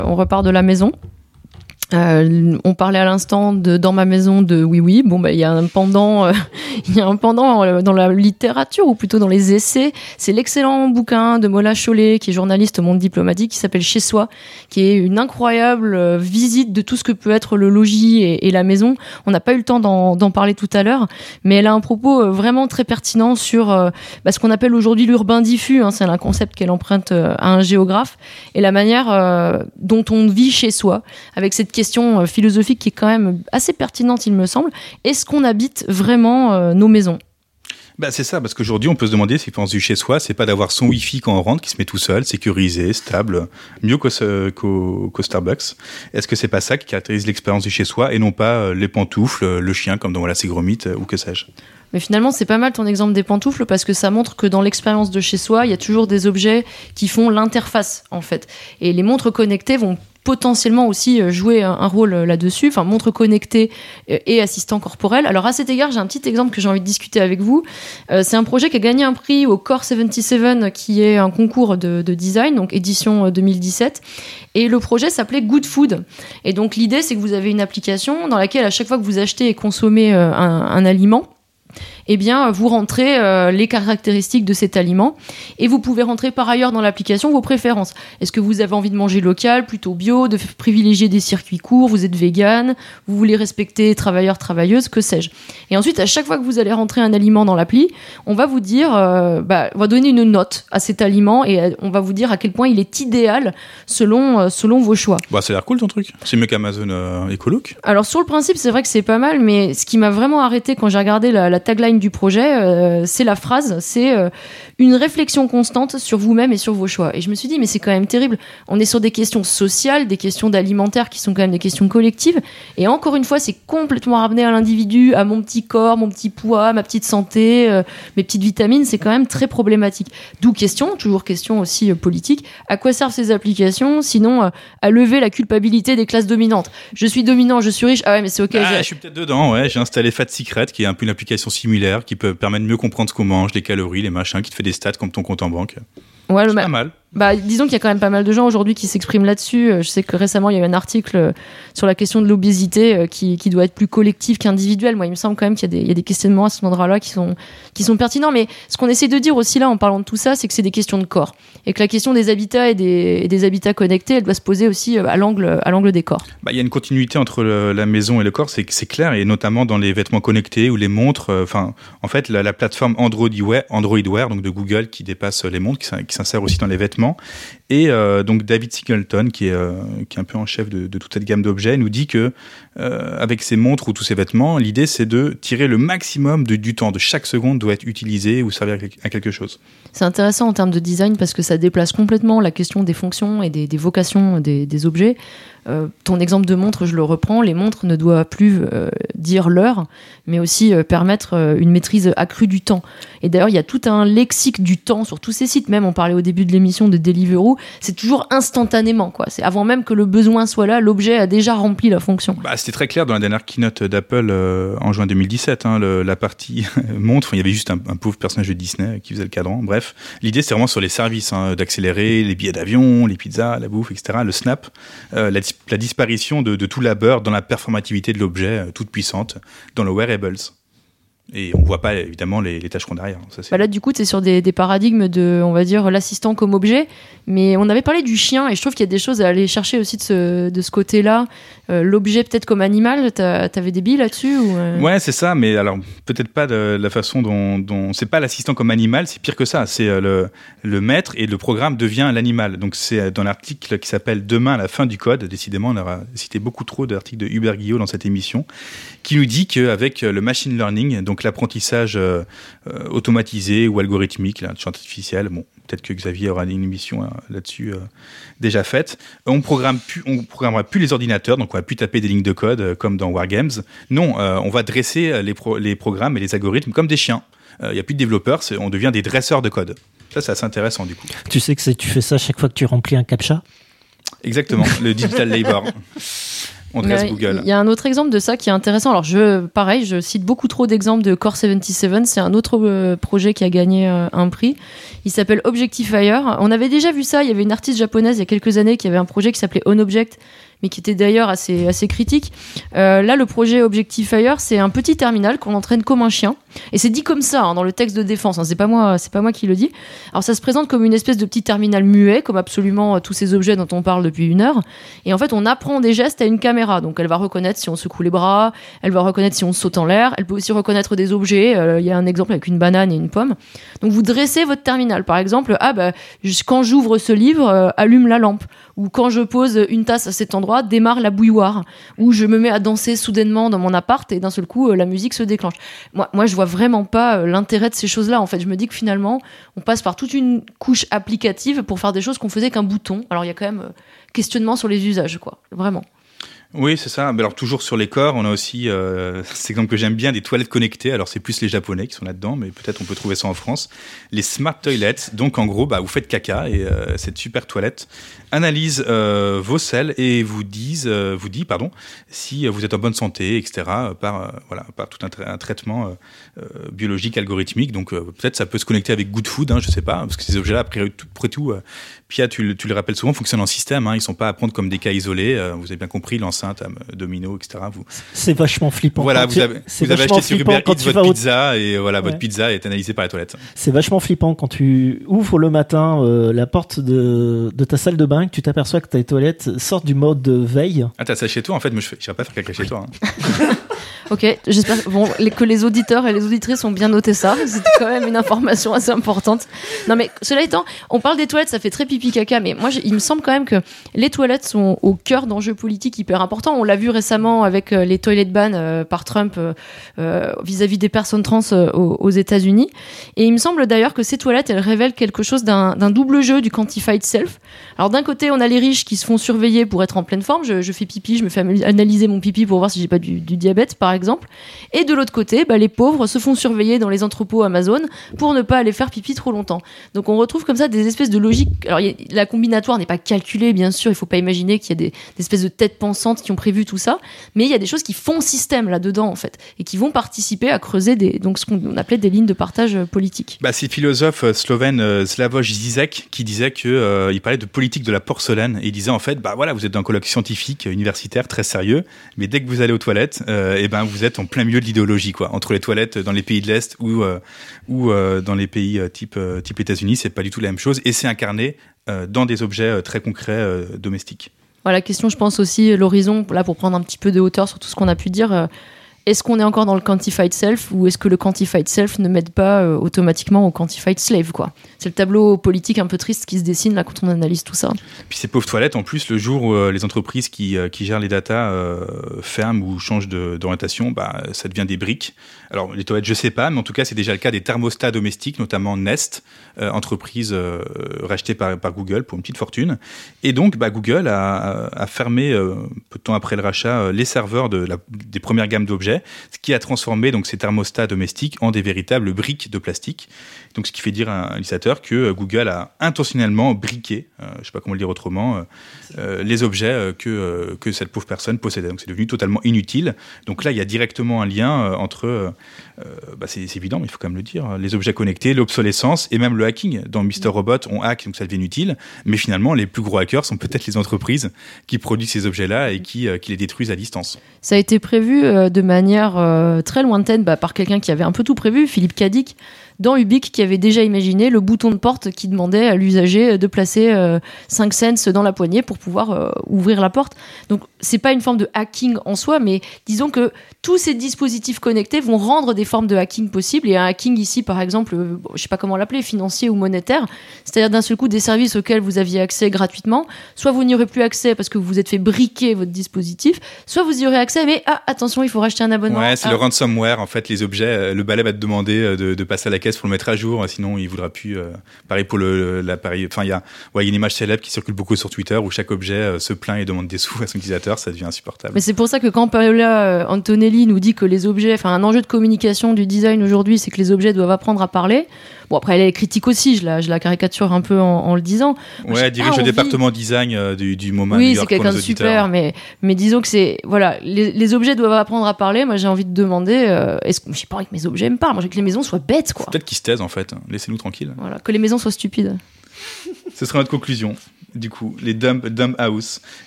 On repart de la maison. On parlait à l'instant de Dans ma maison de Oui Oui. Bon, il y a un pendant dans la littérature, ou plutôt dans les essais. C'est l'excellent bouquin de Mola Chollet, qui est journaliste au Monde diplomatique, qui s'appelle Chez soi, qui est une incroyable visite de tout ce que peut être le logis et la maison. On n'a pas eu le temps d'en parler tout à l'heure, mais elle a un propos vraiment très pertinent sur ce qu'on appelle aujourd'hui l'urbain diffus. C'est un concept qu'elle emprunte à un géographe, et la manière dont on vit chez soi, avec cette question philosophique qui est quand même assez pertinente, il me semble. Est-ce qu'on habite vraiment nos maisons ? C'est ça, parce qu'aujourd'hui, on peut se demander si pense du chez soi, c'est pas d'avoir son Wi-Fi quand on rentre, qui se met tout seul, sécurisé, stable, mieux qu'au Starbucks. Est-ce que c'est pas ça qui caractérise l'expérience du chez soi, et non pas les pantoufles, le chien, comme dans Voilà, c'est gros mythe, ou que sais-je ? Mais finalement, c'est pas mal ton exemple des pantoufles, parce que ça montre que dans l'expérience de chez soi, il y a toujours des objets qui font l'interface, en fait. Et les montres connectées vont potentiellement aussi jouer un rôle là-dessus, enfin montre connectée et assistant corporel. Alors à cet égard, j'ai un petit exemple que j'ai envie de discuter avec vous. C'est un projet qui a gagné un prix au Core 77, qui est un concours de design, donc édition 2017. Et le projet s'appelait Good Food. Et donc l'idée, c'est que vous avez une application dans laquelle à chaque fois que vous achetez et consommez un aliment, eh bien, vous rentrez les caractéristiques de cet aliment, et vous pouvez rentrer par ailleurs dans l'application vos préférences. Est-ce que vous avez envie de manger local, plutôt bio, de privilégier des circuits courts, vous êtes vegan, vous voulez respecter travailleurs, travailleuses, que sais-je. Et ensuite, à chaque fois que vous allez rentrer un aliment dans l'appli, on va vous dire, on va donner une note à cet aliment, et on va vous dire à quel point il est idéal selon vos choix. Ça a l'air cool ton truc. C'est mieux qu'Amazon Ecolook. Alors sur le principe, c'est vrai que c'est pas mal, mais ce qui m'a vraiment arrêté quand j'ai regardé la tagline du projet, c'est la phrase, c'est une réflexion constante sur vous-même et sur vos choix. Et je me suis dit, mais c'est quand même terrible. On est sur des questions sociales, des questions d'alimentaire qui sont quand même des questions collectives. Et encore une fois, c'est complètement ramené à l'individu, à mon petit corps, mon petit poids, ma petite santé, mes petites vitamines. C'est quand même très problématique. D'où toujours question aussi politique. À quoi servent ces applications, sinon à lever la culpabilité des classes dominantes ? Je suis dominant, je suis riche. Ah ouais, mais c'est ok. Je suis peut-être dedans, ouais. J'ai installé Fat Secret, qui est un peu une application similaire, qui peut permettre de mieux comprendre ce qu'on mange, les calories, les machins, qui te fait des stats comme ton compte en banque. Ouais, c'est pas mal. Disons qu'il y a quand même pas mal de gens aujourd'hui qui s'expriment là-dessus. Je sais que récemment, il y a eu un article sur la question de l'obésité qui doit être plus collectif qu'individuel. Moi, il me semble quand même qu'il y a des questionnements à ce endroit-là qui sont pertinents. Mais ce qu'on essaie de dire aussi là, en parlant de tout ça, c'est que c'est des questions de corps. Et que la question des habitats et des habitats connectés, elle doit se poser aussi à l'angle des corps. Il y a une continuité entre la maison et le corps, c'est clair, et notamment dans les vêtements connectés ou les montres. En fait, la plateforme Android Wear, donc de Google, qui dépasse les montres, qui s'insère aussi dans les vêtements. Et donc David Singleton, qui est un peu en chef de toute cette gamme d'objets, nous dit que avec ces montres ou tous ces vêtements, l'idée c'est de tirer le maximum du temps de chaque seconde doit être utilisé ou servir à quelque chose. C'est intéressant en termes de design parce que ça déplace complètement la question des fonctions et des vocations des objets. Ton exemple de montre, je le reprends, les montres ne doivent plus dire l'heure, mais aussi permettre une maîtrise accrue du temps. Et d'ailleurs, il y a tout un lexique du temps sur tous ces sites. Même, on parlait au début de l'émission de Deliveroo, c'est toujours instantanément, quoi. C'est avant même que le besoin soit là, l'objet a déjà rempli la fonction. C'était très clair dans la dernière keynote d'Apple en juin 2017. La partie montre, il y avait juste un pauvre personnage de Disney qui faisait le cadran. Bref, l'idée, c'est vraiment sur les services, d'accélérer les billets d'avion, les pizzas, la bouffe, etc. Le Snap, la disparition de tout labeur dans la performativité de l'objet toute puissante dans le wearables. Et on voit pas évidemment les tâcherons derrière. Ça, là, du coup, tu es sur des paradigmes de, on va dire, l'assistant comme objet. Mais on avait parlé du chien et je trouve qu'il y a des choses à aller chercher aussi de ce côté-là. L'objet peut-être comme animal, t'avais des billes là-dessus ou Ouais, c'est ça, mais alors peut-être pas de la façon dont c'est pas l'assistant comme animal, c'est pire que ça. C'est le maître et le programme devient l'animal. Donc c'est dans l'article qui s'appelle Demain à la fin du code. Décidément, on aura cité beaucoup trop d'articles de Hubert Guillot dans cette émission, qui nous dit qu'avec le machine learning, donc l'apprentissage automatisé ou algorithmique, l'intelligence artificielle, bon, peut-être que Xavier aura une émission là-dessus déjà faite. On programmera plus les ordinateurs, donc on va plus taper des lignes de code comme dans Wargames. Non, on va dresser les programmes et les algorithmes comme des chiens. Il n'y a plus de développeurs, on devient des dresseurs de code. Ça, c'est assez intéressant du coup. Tu sais que tu fais ça chaque fois que tu remplis un CAPTCHA ? Exactement, le digital labor. On reste Google. Il y a un autre exemple de ça qui est intéressant. Alors, je cite beaucoup trop d'exemples de Core 77. C'est un autre projet qui a gagné un prix. Il s'appelle Objectifier. On avait déjà vu ça. Il y avait une artiste japonaise il y a quelques années qui avait un projet qui s'appelait OnObject, mais qui était d'ailleurs assez critique. Là, le projet Objectifier, c'est un petit terminal qu'on entraîne comme un chien. Et c'est dit comme ça, dans le texte de défense. C'est pas moi qui le dis. Alors, ça se présente comme une espèce de petit terminal muet, comme absolument tous ces objets dont on parle depuis 1 heure. Et en fait, on apprend des gestes à une caméra. Donc, elle va reconnaître si on secoue les bras, elle va reconnaître si on saute en l'air, elle peut aussi reconnaître des objets. Il y a un exemple avec une banane et une pomme. Donc, vous dressez votre terminal. Par exemple, quand j'ouvre ce livre, allume la lampe. Ou quand je pose une tasse à cet endroit, démarre la bouilloire. Ou je me mets à danser soudainement dans mon appart et d'un seul coup, la musique se déclenche. Moi, je vois vraiment pas l'intérêt de ces choses-là. En fait, je me dis que finalement, on passe par toute une couche applicative pour faire des choses qu'on faisait qu'un bouton. Alors, il y a quand même questionnement sur les usages, quoi. Vraiment. Oui, c'est ça. Alors toujours sur les corps, on a aussi cet exemple que j'aime bien, des toilettes connectées. Alors c'est plus les Japonais qui sont là-dedans, mais peut-être on peut trouver ça en France. Les smart toilets. Donc en gros, vous faites caca et cette super toilette analyse vos selles et vous dit si vous êtes en bonne santé, etc. par tout un traitement biologique, algorithmique. Donc peut-être ça peut se connecter avec Good Food, je sais pas, parce que ces objets-là, après tout, Pia, tu le rappelles souvent, fonctionnent en système. Ils sont pas à prendre comme des cas isolés. Vous avez bien compris, l'enceinte, Domino, etc. C'est vachement flippant. Voilà, vous avez acheté sur Uber Eats votre pizza et votre pizza est analysée par la toilette. C'est vachement flippant quand tu ouvres le matin la porte de ta salle de bain, que tu t'aperçois que tes toilettes sortent du mode veille. Ah, t'as ça chez toi? En fait, moi, je n'irai pas faire caca chez toi. Ok, j'espère que les auditeurs et les auditrices ont bien noté ça. C'était quand même une information assez importante. Non, mais cela étant, on parle des toilettes, ça fait très pipi caca, mais moi, il me semble quand même que les toilettes sont au cœur d'enjeux politiques hyper importants. On l'a vu récemment avec les toilet bans par Trump vis-à-vis des personnes trans aux États-Unis. Et il me semble d'ailleurs que ces toilettes, elles révèlent quelque chose d'un double jeu du quantified self. Alors d'un côté, on a les riches qui se font surveiller pour être en pleine forme. Je fais pipi, je me fais analyser mon pipi pour voir si j'ai pas du diabète, par exemple. Et de l'autre côté, les pauvres se font surveiller dans les entrepôts Amazon pour ne pas aller faire pipi trop longtemps. Donc on retrouve comme ça des espèces de logiques. Alors la combinatoire n'est pas calculée, bien sûr, il faut pas imaginer qu'il y a des espèces de têtes pensantes qui ont prévu tout ça, mais il y a des choses qui font système là-dedans en fait, et qui vont participer à creuser ce qu'on appelait des lignes de partage politique. C'est le philosophe slovène Slavoj Žižek qui disait que il parlait de politique de la porcelaine, et il disait en fait vous êtes dans un colloque scientifique universitaire très sérieux, mais dès que vous allez aux toilettes, vous êtes en plein milieu de l'idéologie, quoi. Entre les toilettes dans les pays de l'Est ou dans les pays type États-Unis, c'est pas du tout la même chose, et c'est incarné dans des objets très concrets domestiques. Voilà, la question, je pense aussi, l'horizon, là pour prendre un petit peu de hauteur sur tout ce qu'on a pu dire, est-ce qu'on est encore dans le quantified self ou est-ce que le quantified self ne m'aide pas automatiquement au quantified slave, quoi. C'est le tableau politique un peu triste qui se dessine là quand on analyse tout ça. Puis ces pauvres toilettes, en plus, le jour où les entreprises qui gèrent les datas ferment ou changent d'orientation, ça devient des briques. Alors les toilettes, je sais pas, mais en tout cas c'est déjà le cas des thermostats domestiques, notamment Nest, entreprise rachetée par Google pour une petite fortune. Et donc Google a fermé peu de temps après le rachat les serveurs des premières gammes d'objets, ce qui a transformé donc ces thermostats domestiques en des véritables briques de plastique. Donc ce qui fait dire à un utilisateur que Google a intentionnellement briqué, je sais pas comment le dire autrement, les objets que cette pauvre personne possédait. Donc c'est devenu totalement inutile. Donc là il y a directement un lien entre c'est évident, mais il faut quand même le dire, les objets connectés, l'obsolescence et même le hacking. Dans Mr. Robot, on hack, donc ça devient inutile. Mais finalement, les plus gros hackers sont peut-être les entreprises qui produisent ces objets-là et qui les détruisent à distance. Ça a été prévu de manière très lointaine par quelqu'un qui avait un peu tout prévu, Philippe Cadic, dans Ubik, qui avait déjà imaginé le bouton de porte qui demandait à l'usager de placer 5 cents dans la poignée pour pouvoir ouvrir la porte. Donc, c'est pas une forme de hacking en soi, mais disons que tous ces dispositifs connectés vont rendre des formes de hacking possibles. Et un hacking ici, par exemple, je sais pas comment l'appeler, financier ou monétaire, c'est-à-dire d'un seul coup des services auxquels vous aviez accès gratuitement, soit vous n'y aurez plus accès parce que vous vous êtes fait briquer votre dispositif, soit vous y aurez accès, mais attention, il faut racheter un abonnement. Ouais, c'est le ransomware, en fait, les objets, le balai va te demander de passer à la caisse pour le mettre à jour, sinon il voudra plus. Pareil pour l'appareil. Enfin, il y a une image célèbre qui circule beaucoup sur Twitter où chaque objet se plaint et demande des sous à son utilisateur, ça devient insupportable. Mais c'est pour ça que quand Paola Antonelli nous dit que les objets, un enjeu de communication du design aujourd'hui, c'est que les objets doivent apprendre à parler. Bon, après, elle est critique aussi, je la caricature un peu en le disant. Ouais, elle dirige le département design du MoMA. Oui, c'est quelqu'un de super, mais disons que c'est, voilà, les objets doivent apprendre à parler. Moi, j'ai envie de demander, est-ce que j'ai pas envie que mes objets me parlent? Moi, j'ai que les maisons soient bêtes, quoi. Peut-être qu'ils se taisent, en fait. Laissez-nous tranquilles. Voilà, que les maisons soient stupides. Ce sera notre conclusion. Du coup, les dumb house.